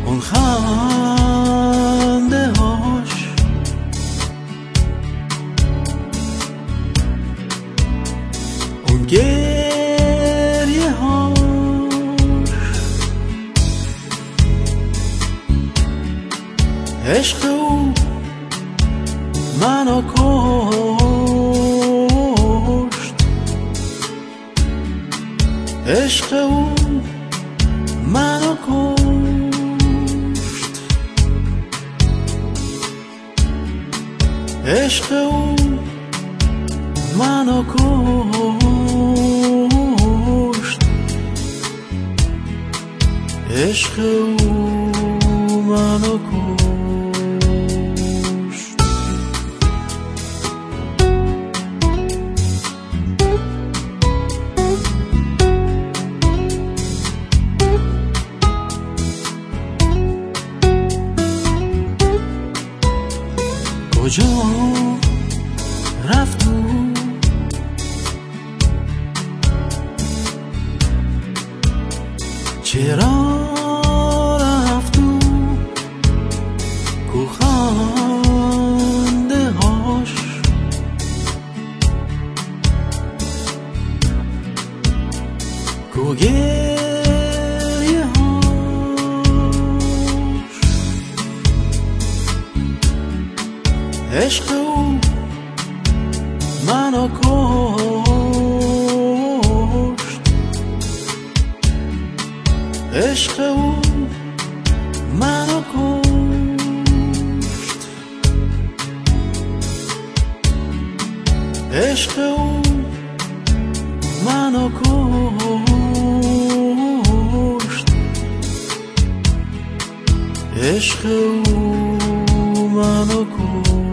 اون خنده هاش، اون گریه هاش، عشق او منو کشت، عشق او منو کشت، عشق او منو کشت، عشق او منو کشت. کجا رفت او؟ چرا رفت او؟ کو خنده هاش، کو گریه هاش، عشق او منو کشت، عشق او منو کشت، عشق او منو کشت، عشق او منو کشت.